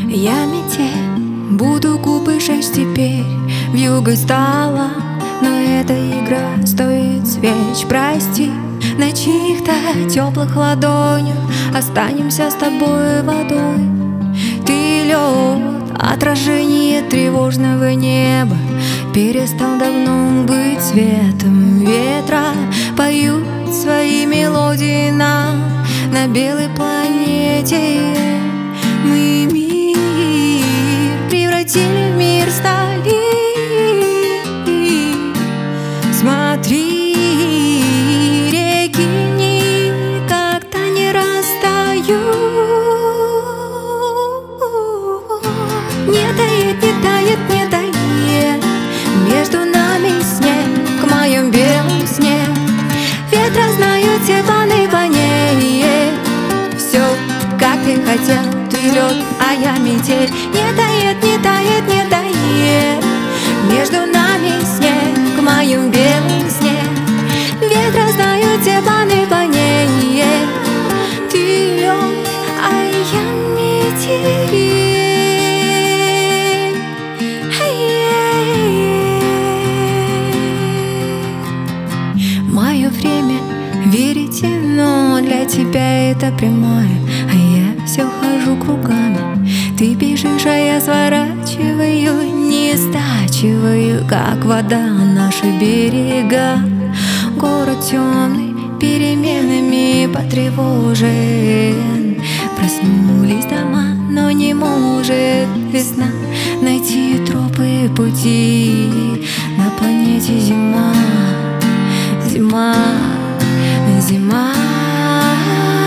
Я метель, буду губы жечь теперь. Вьюгой стала, но эта игра стоит свеч. Прости, на чьих-то теплых ладонях останемся с тобой водой. Ты лед, отражение тревожного неба, перестал давно быть цветом ветра. Поют свои мелодии на белой планете. Мы мир превратили в мир стали. Смотри, реки никогда не растают. Не тает, не тает, не тает между нами снег, в моем белом сне. Ветра знают все планы по ней. Все, как ты хотел, ты лед, а я метель. Не тает, не тает, не тает между нами снег, в моем белом сне. Ветра знают все планы по ней. Ты лед, а я метель. Мое время верите, но для тебя это прямое, а я все хожу кругами. Ты бежишь, а я сворачиваю, не стачиваю, как вода наши берега. Город темный, переменами потревожен. Проснулись дома, но не может весна найти тропы пути. На планете зима, зима, зима.